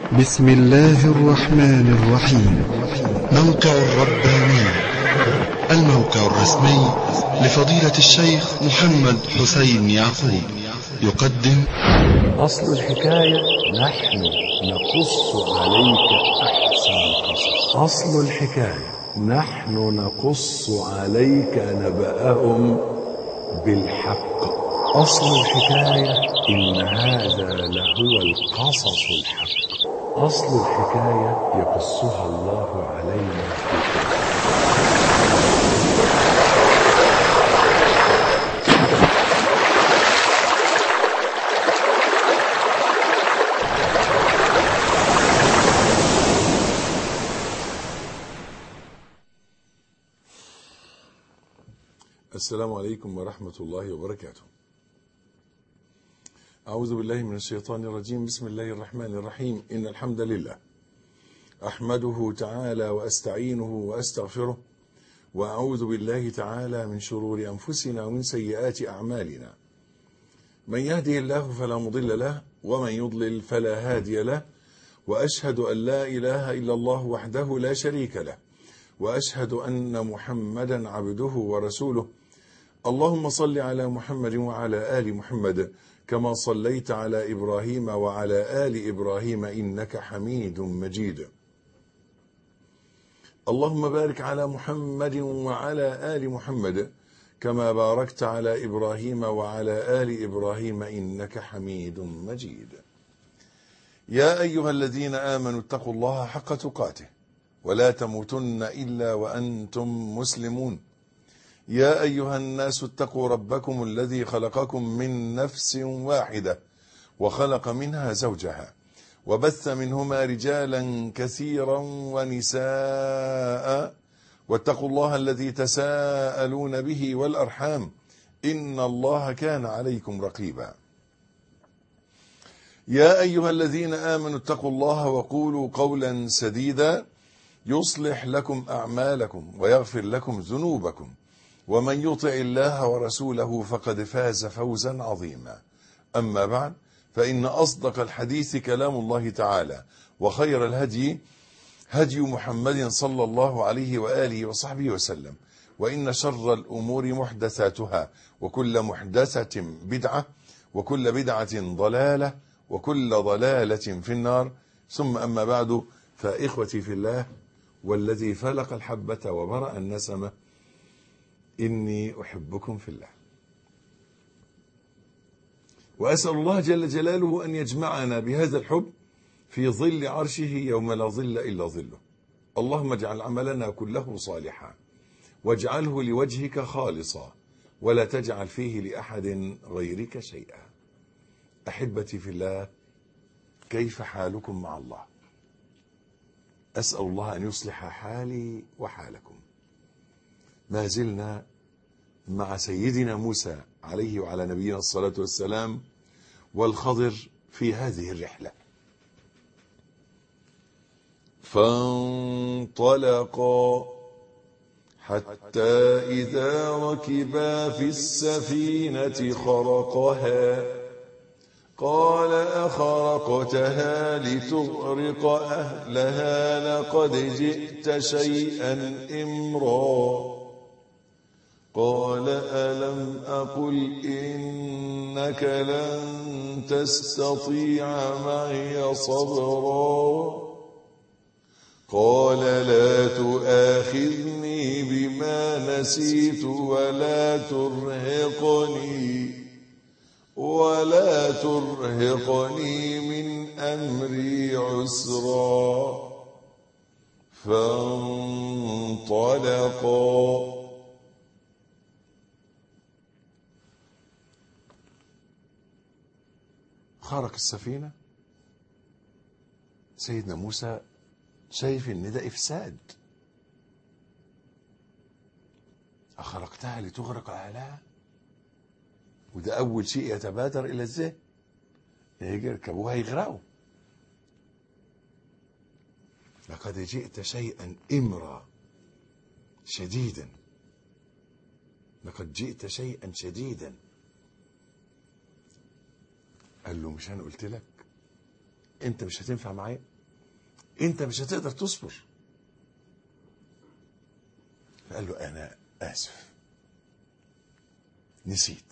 بسم الله الرحمن الرحيم. موقع الرباني، الموقع الرسمي لفضيلة الشيخ محمد حسين يعقوب، يقدم أصل الحكاية نحن نقص عليك أحسن القصص. أصل الحكاية نحن نقص عليك نبأهم بالحق. أصل الحكاية إن هذا لهو القصص الحق. أصل الحكاية يقصها الله علينا في القرآن. السلام عليكم ورحمة الله وبركاته. أعوذ بالله من الشيطان الرجيم. بسم الله الرحمن الرحيم. إن الحمد لله أحمده تعالى وأستعينه وأستغفره، وأعوذ بالله تعالى من شرور أنفسنا ومن سيئات أعمالنا. من يهده الله فلا مضل له، ومن يضلل فلا هادي له، وأشهد أن لا إله إلا الله وحده لا شريك له، وأشهد أن محمدا عبده ورسوله. اللهم صل على محمد وعلى آل محمد كما صليت على إبراهيم وعلى آل إبراهيم إنك حميد مجيد. اللهم بارك على محمد وعلى آل محمد كما باركت على إبراهيم وعلى آل إبراهيم إنك حميد مجيد. يا أيها الذين آمنوا اتقوا الله حق تقاته ولا تموتن إلا وأنتم مسلمون. يا أيها الناس اتقوا ربكم الذي خلقكم من نفس واحدة وخلق منها زوجها وبث منهما رجالا كثيرا ونساء، واتقوا الله الذي تساءلون به والأرحام إن الله كان عليكم رقيبا. يا أيها الذين آمنوا اتقوا الله وقولوا قولا سديدا يصلح لكم أعمالكم ويغفر لكم ذنوبكم، ومن يطع الله ورسوله فقد فاز فوزا عظيما. أما بعد، فإن أصدق الحديث كلام الله تعالى، وخير الهدي هدي محمد صلى الله عليه وآله وصحبه وسلم، وإن شر الأمور محدثاتها، وكل محدثة بدعة، وكل بدعة ضلالة، وكل ضلالة في النار. ثم أما بعد، فإخوتي في الله والذي فلق الحبة وبرأ النسمة، إني أحبكم في الله، وأسأل الله جل جلاله أن يجمعنا بهذا الحب في ظل عرشه يوم لا ظل إلا ظله. اللهم اجعل عملنا كله صالحا، واجعله لوجهك خالصا، ولا تجعل فيه لأحد غيرك شيئا. أحبتي في الله، كيف حالكم مع الله؟ أسأل الله أن يصلح حالي وحالكم. ما زلنا مع سيدنا موسى عليه وعلى نبينا الصلاة والسلام والخضر في هذه الرحلة. فانطلقا حتى إذا ركبا في السفينة خرقها قال أخرقتها لتغرق أهلها لقد جئت شيئا إمرا. قال ألم أقل إنك لن تستطيع معي صبرا. قال لا تؤاخذني بما نسيت ولا ترهقني من أمري عسرا. فانطلقا خرق السفينة. سيدنا موسى شايف ان ده إفساد. أخرقتها لتغرق أهلها، وده أول شيء يتبادر إلى الذهن، يجي يركبوها يغرقوا. لقد جئت شيئا إمرا شديدا، لقد جئت شيئا شديدا. قال له مش أنا قلت لك انت مش هتنفع معايا؟ انت مش هتقدر تصبر. فقال له انا اسف، نسيت.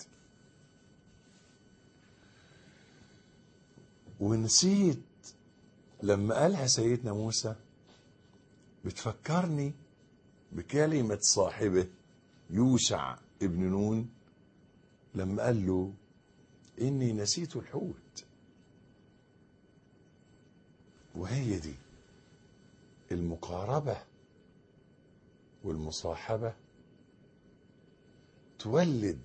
ونسيت لما قالها سيدنا موسى بتفكرني بكلمة صاحبه يوشع ابن نون لما قال له إني نسيت الحوت. وهي دي المقاربة والمصاحبة تولد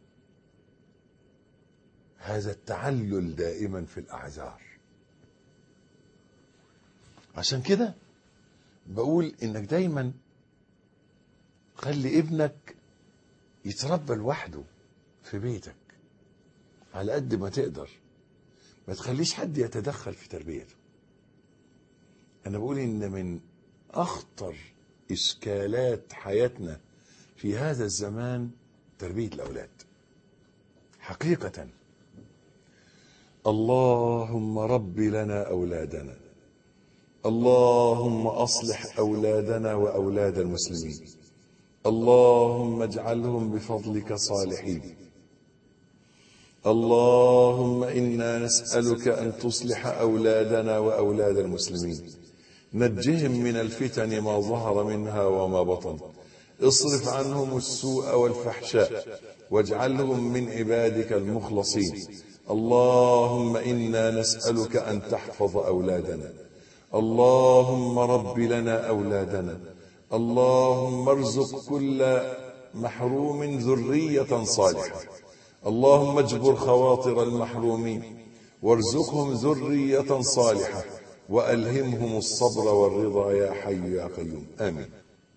هذا التعلل دائما في الأعذار. عشان كده بقول إنك دايما خلي ابنك يتربى لوحده في بيتك على قد ما تقدر، ما تخليش حد يتدخل في تربيته. أنا بقول إن من أخطر إشكالات حياتنا في هذا الزمان تربية الأولاد حقيقة. اللهم رب لنا أولادنا، اللهم أصلح أولادنا وأولاد المسلمين، اللهم اجعلهم بفضلك صالحين. اللهم إنا نسألك أن تصلح أولادنا وأولاد المسلمين، نجهم من الفتن ما ظهر منها وما بطن، اصرف عنهم السوء والفحشاء، واجعلهم من عبادك المخلصين. اللهم إنا نسألك أن تحفظ أولادنا. اللهم رب لنا أولادنا، اللهم ارزق كل محروم ذرية صالحة، اللهم اجبر خواطر المحرومين وارزقهم ذرية صالحة وألهمهم الصبر والرضا يا حي يا قيوم، آمين.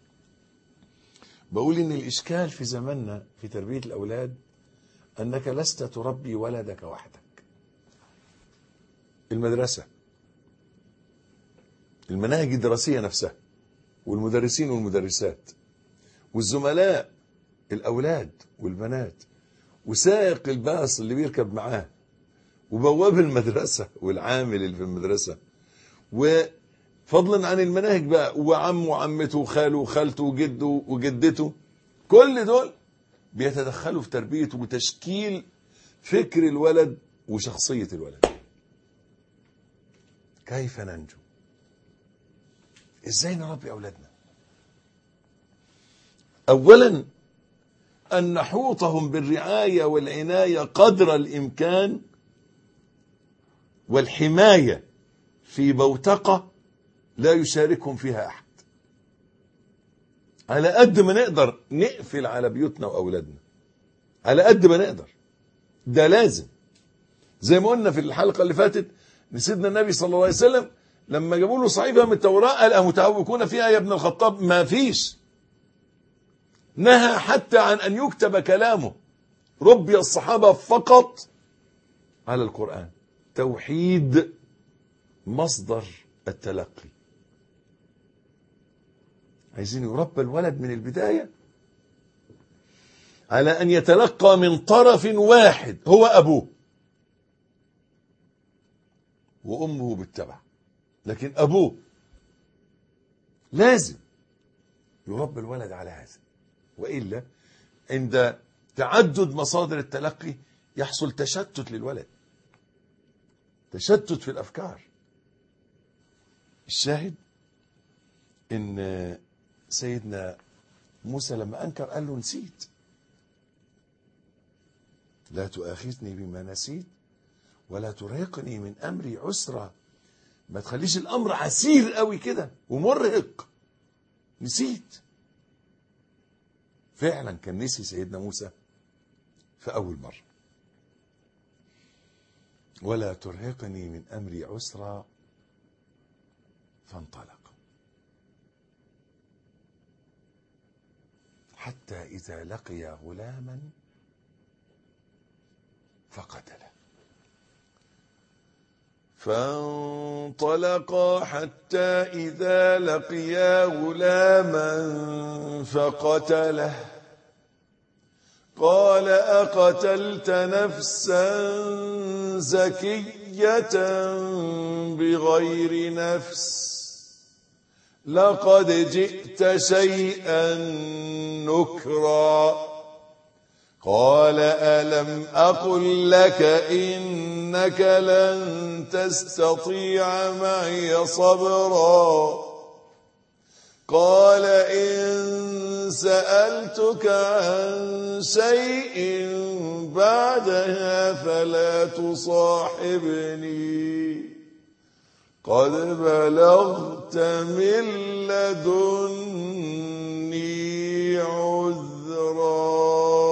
بقول إن الإشكال في زماننا في تربية الأولاد أنك لست تربي ولدك وحدك. المدرسة، المناهج الدراسية نفسها، والمدرسين والمدرسات، والزملاء الأولاد والبنات، وسائق الباص اللي بيركب معاه، وبواب المدرسة والعامل اللي في المدرسة، وفضلا عن المناهج بقى وعمه وعمته وخاله وخالته وجده وجدته، كل دول بيتدخلوا في تربية وتشكيل فكر الولد وشخصية الولد. كيف ننجو؟ ازاي نربي أولادنا؟ أولا أن نحوطهم بالرعاية والعناية قدر الإمكان، والحماية في بوتقة لا يشاركهم فيها أحد. على قد ما نقدر نقفل على بيوتنا وأولادنا، على قد ما نقدر، ده لازم. زي ما قلنا في الحلقة اللي فاتت، سيدنا النبي صلى الله عليه وسلم لما جابوا له صحيفة من التوراة قال أمتهوكون فيها يا ابن الخطاب؟ ما فيش. نهى حتى عن أن يكتب كلامه. ربي الصحابة فقط على القرآن. توحيد مصدر التلقي. عايزين يربى الولد من البداية على أن يتلقى من طرف واحد هو أبوه، وأمه بالتبع، لكن أبوه لازم يربى الولد على هذا. وإلا عند تعدد مصادر التلقي يحصل تشتت للولد، تشتت في الأفكار. الشاهد إن سيدنا موسى لما أنكر قال له نسيت، لا تؤاخذني بما نسيت ولا ترهقني من أمري عسرا. ما تخليش الأمر عسير قوي كده ومرهق. نسيت. فعلا كان نسي سيدنا موسى في أول مرة. ولا ترهقني من أمري عسرا فانطلق حتى إذا لقي غلاما فقتله. فانطلقا حتى إذا لقيا غلاما فقتله قال أقتلت نفسا زكية بغير نفس لقد جئت شيئا نكرا. قال ألم أقل لك إنك لن تستطيع معي صبرا. قال إن سألتك عن شيء بعدها فلا تصاحبني قد بلغت من لدني عذرا.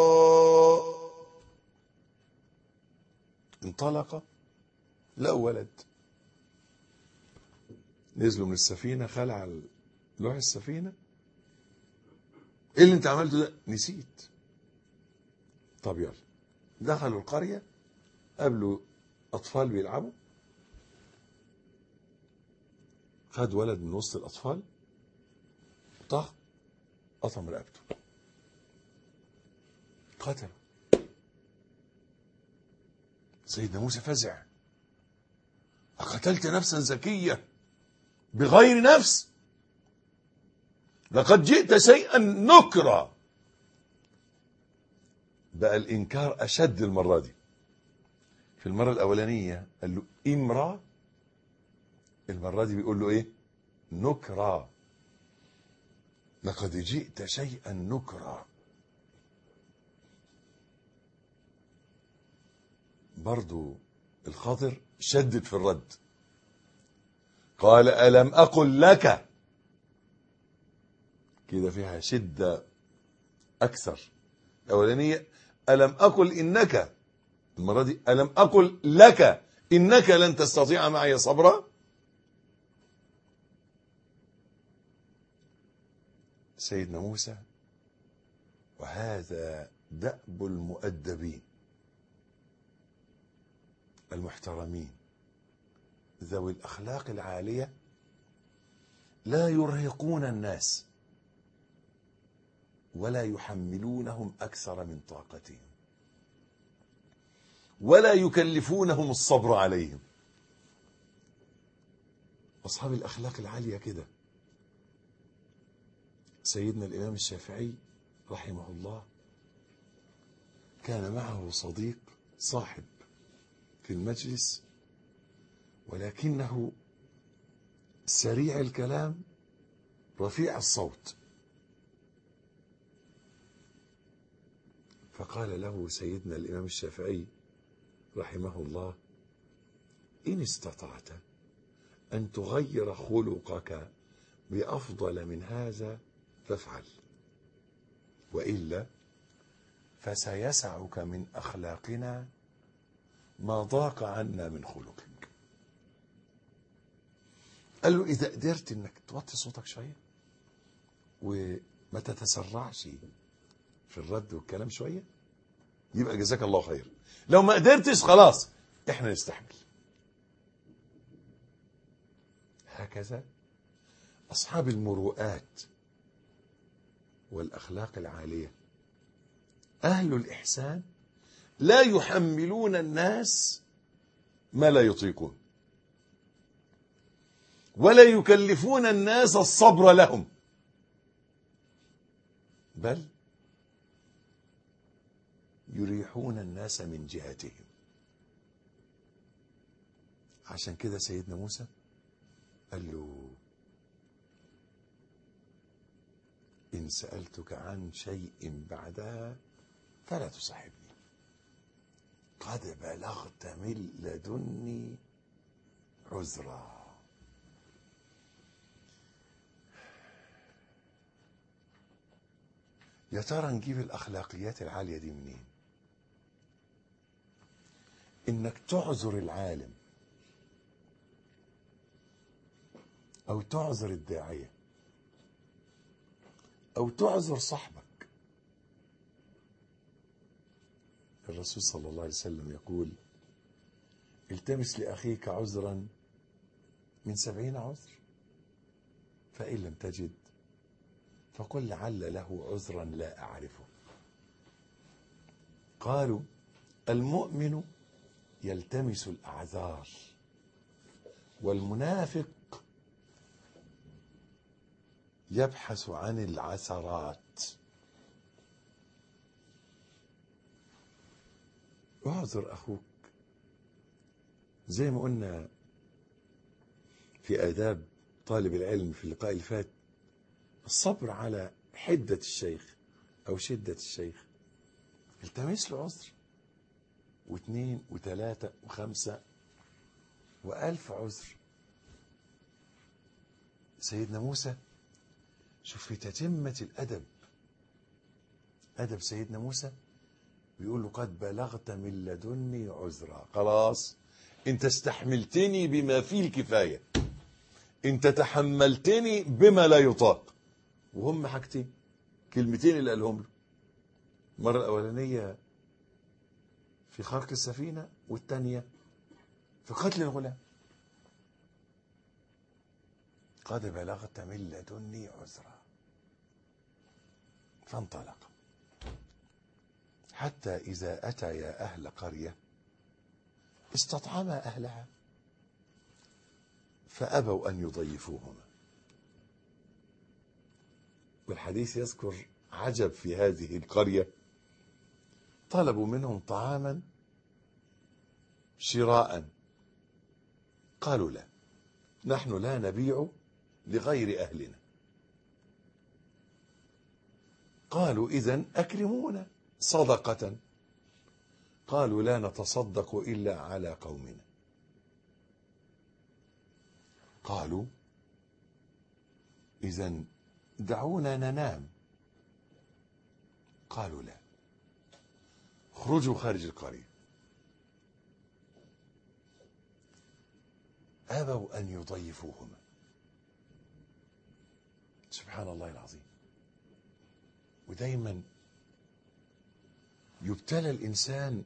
انطلق، لقوا ولد، نزلوا من السفينة، خلع لوح السفينة. ايه اللي انت عملته ده؟ نسيت. طب يلا. دخلوا القرية، قابلوا أطفال بيلعبوا، خد ولد من وسط الأطفال، طه قطم رقبته، قتله. سيدنا موسى فزع، أقتلت نفسا زكية بغير نفس لقد جئت شيئا نكرا. بقى الإنكار أشد المرة دي. في المرة الأولانية قال له إمرأة، المرة دي بيقول له إيه؟ نكرا. لقد جئت شيئا نكرا. برضو الخضر شدد في الرد، قال ألم أقل لك، كده فيها شدة أكثر. الأولانية ألم أقل إنك، المرة دي ألم أقل لك إنك لن تستطيع معي صبرا. سيدنا موسى، وهذا دأب المؤدبين المحترمين ذوي الأخلاق العالية، لا يرهقون الناس ولا يحملونهم أكثر من طاقتهم ولا يكلفونهم الصبر عليهم. أصحاب الأخلاق العالية كده. سيدنا الإمام الشافعي رحمه الله كان معه صديق صاحب في المجلس، ولكنه سريع الكلام رفيع الصوت. فقال له سيدنا الإمام الشافعي رحمه الله: إن استطعت أن تغير خلقك بأفضل من هذا فافعل، وإلا فسيسعك من أخلاقنا ما ضاق عنا من خلقك. قال له إذا قدرت إنك توطي صوتك شوية وما تتسرعش في الرد والكلام شوية يبقى جزاك الله خير، لو ما قدرتش خلاص احنا نستحمل. هكذا أصحاب المروءات والأخلاق العالية أهل الإحسان لا يحملون الناس ما لا يطيقون ولا يكلفون الناس الصبر لهم، بل يريحون الناس من جهتهم. عشان كده سيدنا موسى قال له: إن سألتك عن شيء بعدها فلا تصاحبني قد بلغت من لدني عذرا. يا ترى نجيب الأخلاقيات العالية دي منين؟ إنك تعذر العالم أو تعذر الداعية أو تعذر صاحبك. الرسول صلى الله عليه وسلم يقول: التمس لأخيك عذرا من 70 عذر، فإن لم تجد فقل لعل له عذرا لا أعرفه. قالوا: المؤمن يلتمس الأعذار والمنافق يبحث عن العثرات. اعذر أخوك زي ما قلنا في آداب طالب العلم في اللقاء اللي فات، الصبر على حدة الشيخ أو شدة الشيخ. التمس له عذر، واثنين وثلاثة وخمسة وألف عذر. سيدنا موسى، شوف في تتمة الأدب، أدب سيدنا موسى، بيقول له قد بلغت من لدني عذرا. خلاص انت استحملتني بما فيه الكفاية، انت تحملتني بما لا يطاق. وهم حاجتين، كلمتين اللي قالهم له. المرة الأولانية في خرق السفينة، والثانية في قتل الغلام. قد بلغت من لدني عذرا. فانطلق حتى إذا أتيا أهل قرية استطعما أهلها فأبوا أن يضيفوهما. والحديث يذكر عجب في هذه القرية، طلبوا منهم طعاما شراء، قالوا لا، نحن لا نبيع لغير أهلنا. قالوا إذن أكرمونا صدقة. قالوا لا نتصدق إلا على قومنا. قالوا إذن دعونا ننام. قالوا لا، اخرجوا خارج القرية. أبوا أن يضيفوهما. سبحان الله العظيم. ودايما يبتلى الإنسان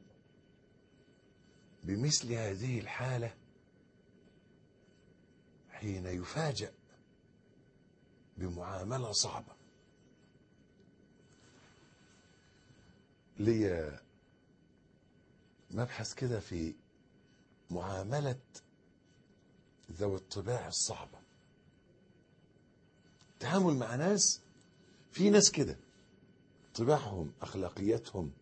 بمثل هذه الحالة حين يفاجأ بمعاملة صعبة. لي مبحث كده في معاملة ذوي الطباع الصعبة. التعامل مع ناس، في ناس كده طباعهم، أخلاقياتهم،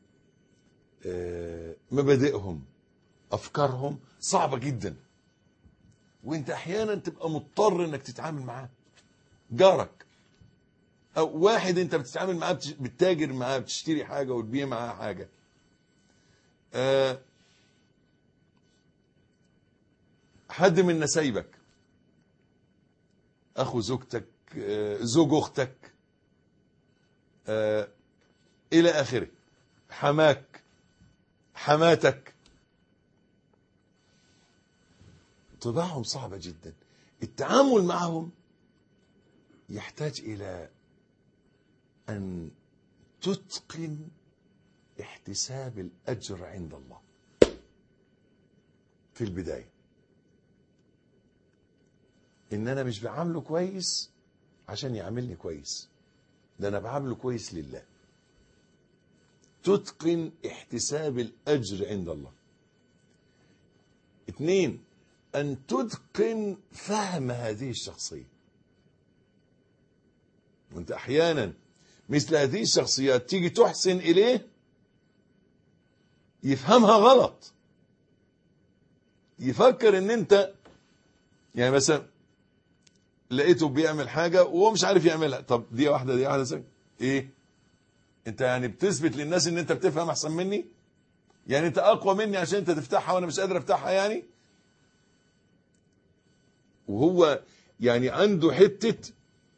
مبادئهم، أفكارهم صعبة جدا، وانت أحيانا تبقى مضطر انك تتعامل معاه. جارك أو واحد انت بتتعامل معاه، بتتاجر معاه، بتشتري حاجة وتبيع معاه حاجة، حد من نسايبك، أخو زوجتك، زوج أختك، إلى آخره، حماك، حماتك، طباعهم صعبة جدا. التعامل معهم يحتاج إلى أن تتقن احتساب الأجر عند الله في البداية. إن أنا مش بعامله كويس عشان يعاملني كويس، ده أنا بعامله كويس لله. تتقن احتساب الأجر عند الله. 2، أن تتقن فهم هذه الشخصية. وانت أحيانا مثل هذه الشخصيات تيجي تحسن إليه يفهمها غلط، يفكر ان انت يعني مثلا لقيته بيعمل حاجة وهو مش عارف يعملها. طب دي واحدة سنة. ايه انت يعني بتثبت للناس ان انت بتفهم احسن مني؟ يعني انت اقوى مني عشان انت تفتحها وانا مش قادر افتحها يعني؟ وهو يعني عنده حتة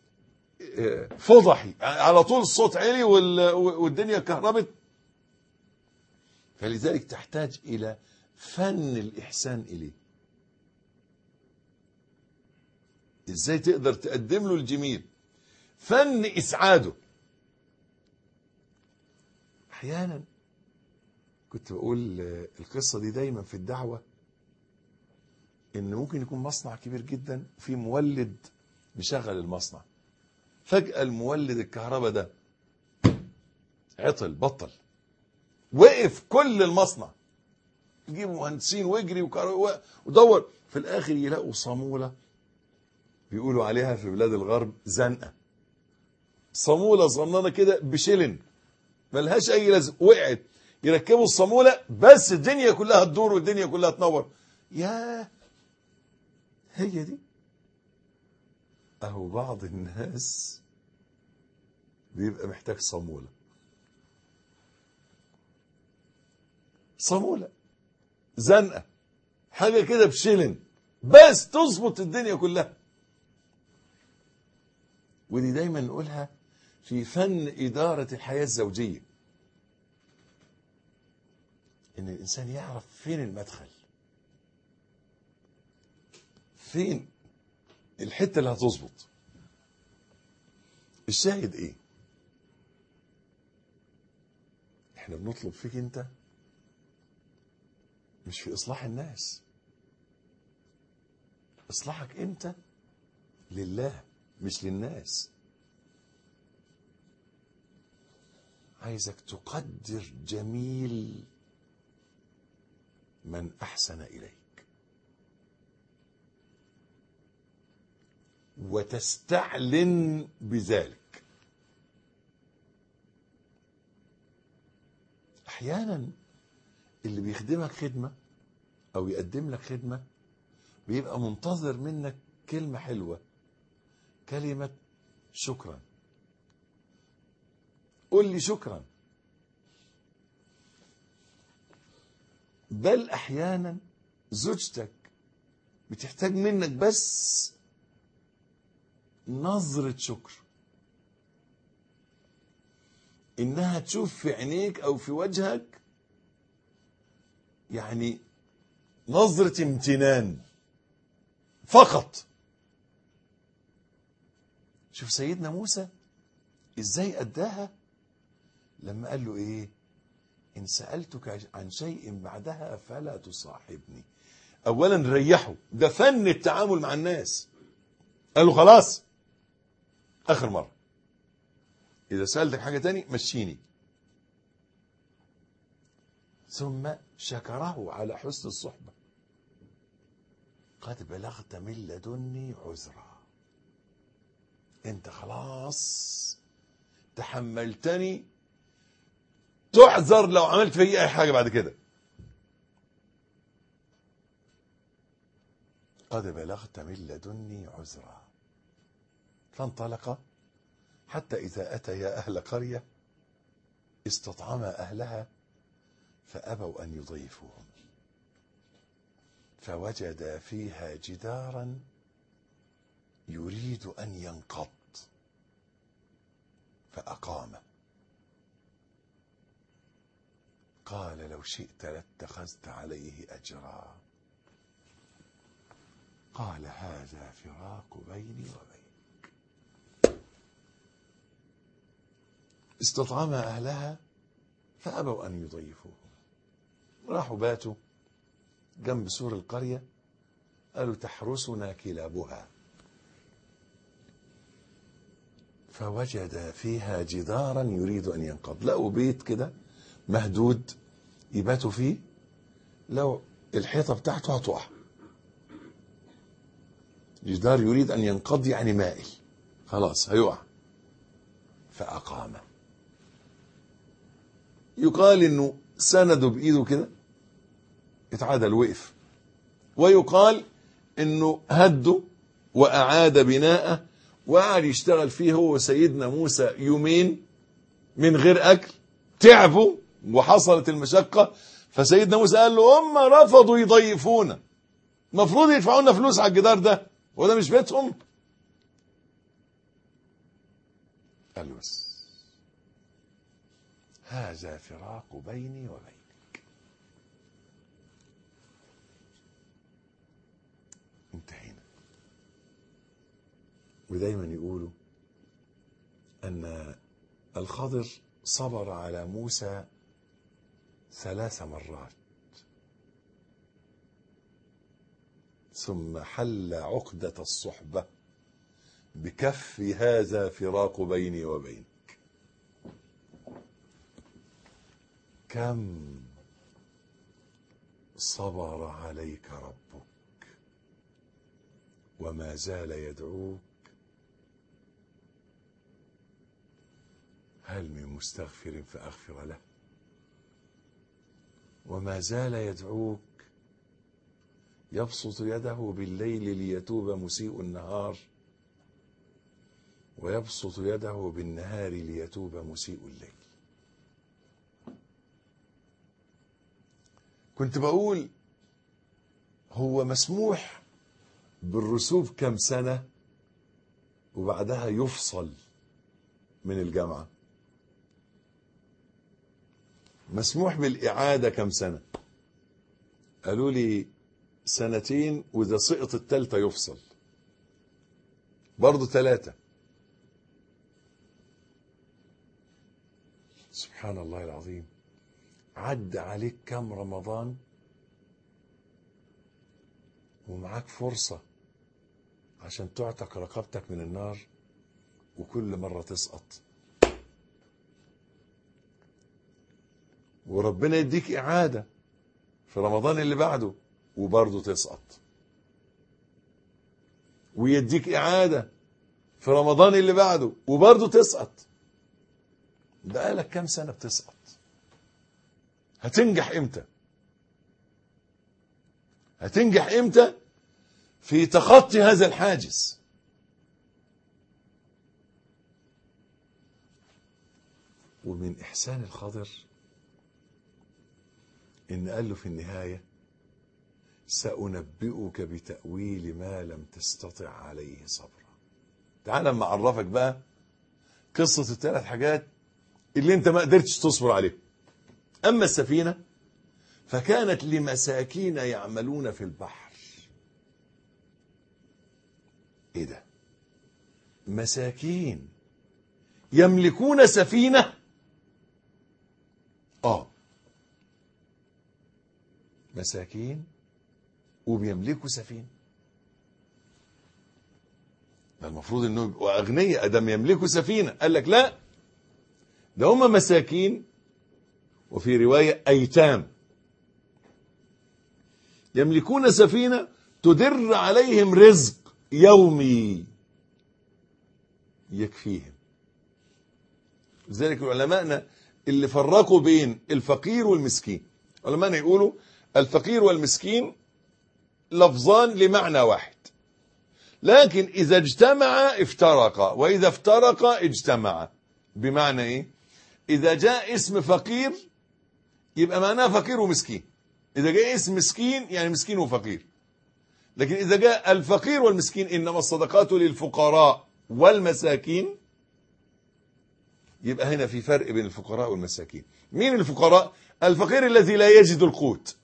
فضحي، على طول الصوت عالي والدنيا كهربت. فلذلك تحتاج إلى فن الإحسان إليه. إزاي تقدر تقدم له الجميل، فن إسعاده. أحيانا كنت بقول القصة دي دايما في الدعوة، إن ممكن يكون مصنع كبير جدا في مولد مشغل المصنع، فجأة المولد الكهرباء ده عطل، بطل، وقف كل المصنع، يجيبوا مهندسين ويجري ودور، في الآخر يلاقوا صامولة بيقولوا عليها في بلاد الغرب زنقة، صامولة صغننة كده بشلن ملهاش أي لازم، وقعت يركبوا الصامولة بس الدنيا كلها تدور والدنيا كلها تنور. يا هي دي. أهو بعض الناس بيبقى محتاج صامولة، صامولة زنقة حاجة كده بشلن بس تظبط الدنيا كلها. ودي دايما نقولها في فن إدارة الحياة الزوجية، إن الإنسان يعرف فين المدخل، فين الحتة اللي هتظبط. الشاهد إيه؟ إحنا بنطلب فيك أنت مش في إصلاح الناس، إصلاحك أنت لله مش للناس. عايزك تقدر جميل من أحسن إليك، وتستعلن بذلك. أحيانا اللي بيخدمك خدمة أو يقدم لك خدمة بيبقى منتظر منك كلمة حلوة، كلمة شكرا، قل لي شكرا. بل أحيانا زوجتك بتحتاج منك بس نظرة شكر، إنها تشوف في عينيك أو في وجهك يعني نظرة امتنان فقط. شوف سيدنا موسى إزاي أداها لما قال له إيه؟ إن سألتك عن شيء بعدها فلا تصاحبني. أولا ريحه، ده فن التعامل مع الناس. قال له خلاص آخر مرة، إذا سألتك حاجة تاني مشيني. ثم شكره على حسن الصحبة، قد بلغت من لدني عذرا، انت خلاص تحملتني، تحذر لو عملت في اي حاجة بعد كده. قد بلغت من لدني عذرا. فانطلق حتى إذا أتيا أهل قرية استطعما أهلها فأبوا أن يضيفوهم، فوجدا فيها جدارا يريد أن ينقض فأقامه. قال لو شئت لاتخذت عليه أجرا. قال هذا فراق بيني وبينك. استطعما أهلها فأبوا أن يضيفوهم، راحوا باتوا جنب سور القرية، قالوا تحرسنا كلابها. فوجد فيها جدارا يريد أن ينقض، لقوا بيت كده مهدود يباتوا فيه، لو الحيطة بتاعته هتقع. جدار يريد أن ينقض يعني مائل، خلاص هيقع. فأقامه. يقال إنه سنده بإيده كده اتعادل وقف، ويقال إنه هده وأعاد بناءه وقعد يشتغل فيه هو وسيدنا موسى يومين من غير أكل. تعبوا وحصلت المشقة، فسيدنا موسى قال له هم رفضوا يضيفونا، المفروض يدفعوا لنا فلوس على الجدار ده، وده مش بيتهم. قال له بس هذا فراق بيني وبينك، انتهينا. ودايما يقولوا أن الخضر صبر على موسى 3 مرات ثم حل عقدة الصحبة بكف هذا فراق بيني وبينك. كم صبر عليك ربك وما زال يدعوك هل من مستغفر فأغفر له. وما زال يدعوك يبسط يده بالليل ليتوب مسيء النهار، ويبسط يده بالنهار ليتوب مسيء الليل. كنت بقول هو مسموح بالرسوب كم سنة وبعدها يفصل من الجامعة؟ مسموح بالإعادة كم سنة؟ قالوا لي 2 وإذا سقط الثالثة يفصل، برضو 3. سبحان الله العظيم. عد عليك كم رمضان ومعاك فرصة عشان تعتق رقبتك من النار، وكل مرة تسقط، وربنا يديك إعادة في رمضان اللي بعده وبرضه تسقط، ويديك إعادة في رمضان اللي بعده وبرضه تسقط. بقالك كام سنة بتسقط؟ هتنجح امتى؟ هتنجح امتى في تخطي هذا الحاجز؟ ومن إحسان الخضر إن قال له في النهاية سأنبئك بتأويل ما لم تستطع عليه صبرا. تعال لما أعرفك بقى قصة ال3 حاجات اللي انت ما قدرتش تصبر عليهم. أما السفينة فكانت لمساكين يعملون في البحر. ايه ده؟ مساكين يملكون سفينة؟ مساكين وبيملكوا سفينة. ده المفروض انه يبقوا اغنياء ادم يملكوا سفينة. قال لك لا، ده هم مساكين، وفي رواية ايتام، يملكون سفينة تدر عليهم رزق يومي يكفيهم. لذلك علماءنا اللي فرقوا بين الفقير والمسكين، علماءنا يقولوا الفقير والمسكين لفظان لمعنى واحد، لكن إذا اجتمعا افترقا، وإذا افترقا اجتمعا. بمعنى إيه؟ إذا جاء اسم فقير يبقى معناه فقير ومسكين، إذا جاء اسم مسكين يعني مسكين وفقير. لكن إذا جاء الفقير والمسكين إنما الصدقات للفقراء والمساكين، يبقى هنا في فرق بين الفقراء والمساكين. مين الفقراء؟ الفقير الذي لا يجد القوت.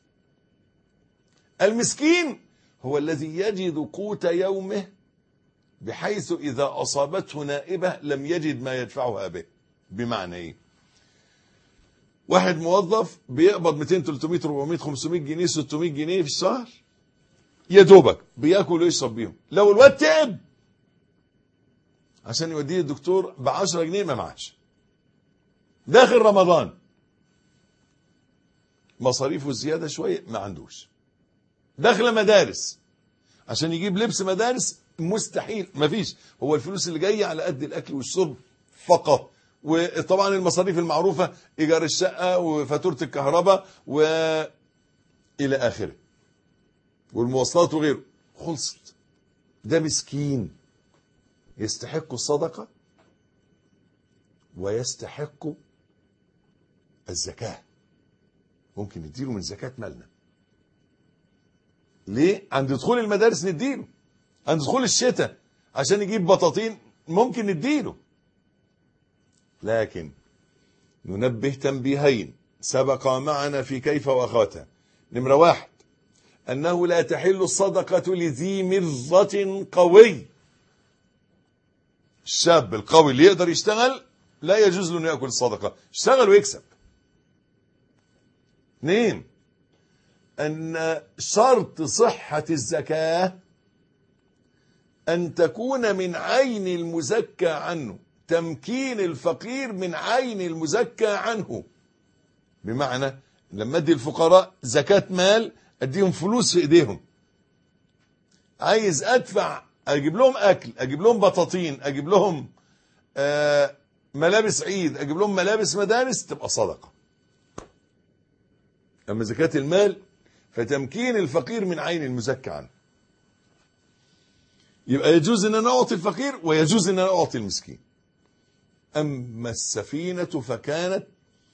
المسكين هو الذي يجد قوت يومه بحيث إذا أصابته نائبة لم يجد ما يدفعها به. بمعنى إيه؟ واحد موظف بيقبض 200 300 400 500 جنيه 600 جنيه في الشهر، يا دوبك بياكل ويشرب بيهم. لو الواد تعب عشان يوديه الدكتور ب10 جنيه ما معاش. داخل رمضان مصاريفه زيادة شوية ما عندوش. داخل مدارس عشان يجيب لبس مدارس مستحيل، ما فيش. هو الفلوس اللي جاية على قد الأكل والشرب فقط، وطبعا المصاريف المعروفة إيجار الشقة وفاتورة الكهرباء وإلى آخره والمواصلات وغيره، خلصت. ده مسكين يستحق الصدقة ويستحق الزكاة. ممكن نديله من زكاة مالنا. ليه؟ عند دخول المدارس نديله، عند دخول الشتاء عشان يجيب بطاطين ممكن نديله. لكن ننبه تنبيهين سبق معنا في كيف وأخواتها. نمرة 1، أنه لا تحل الصدقة لذي مرة قوي. الشاب القوي اللي يقدر يشتغل لا يجوز له أن يأكل الصدقة، اشتغل ويكسب. 2، أن شرط صحة الزكاة أن تكون من عين المزكى عنه، تمكين الفقير من عين المزكى عنه. بمعنى لما ادي الفقراء زكاة مال اديهم فلوس في ايديهم، عايز ادفع، اجيب لهم اكل، اجيب لهم بطاطين، اجيب لهم ملابس عيد، اجيب لهم ملابس مدارس، تبقى صدقة. اما زكاة المال فتمكين الفقير من عين المزكى عنه. يبقى يجوز ان انا اعطي الفقير ويجوز ان انا اعطي المسكين. اما السفينة فكانت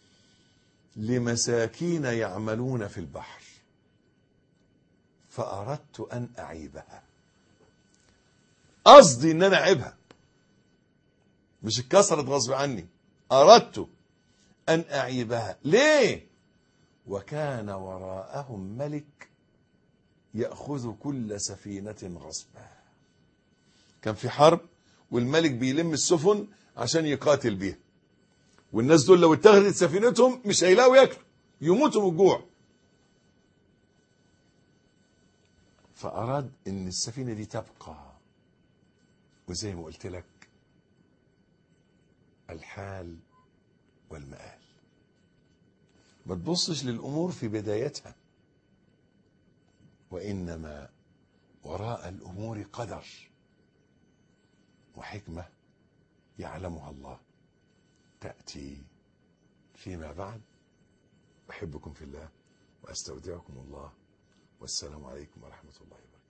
لمساكين يعملون في البحر فأردت أن أعيبها. قصدي ان انا اعيبها، مش اتكسرت غصب عني، أردت أن أعيبها. ليه؟ وكان وراءهم ملك يأخذ كل سفينة غصبا. كان في حرب والملك بيلم السفن عشان يقاتل بيها، والناس دول لو اتخذت سفينتهم مش هيلاقوا ياكلوا، يموتوا من الجوع. فأراد ان السفينة دي تبقى. وزي ما قلت لك الحال والمآل. ما تبصش للأمور في بدايتها، وإنما وراء الأمور قدر وحكمة يعلمها الله تأتي فيما بعد. أحبكم في الله وأستودعكم الله، والسلام عليكم ورحمة الله وبركاته.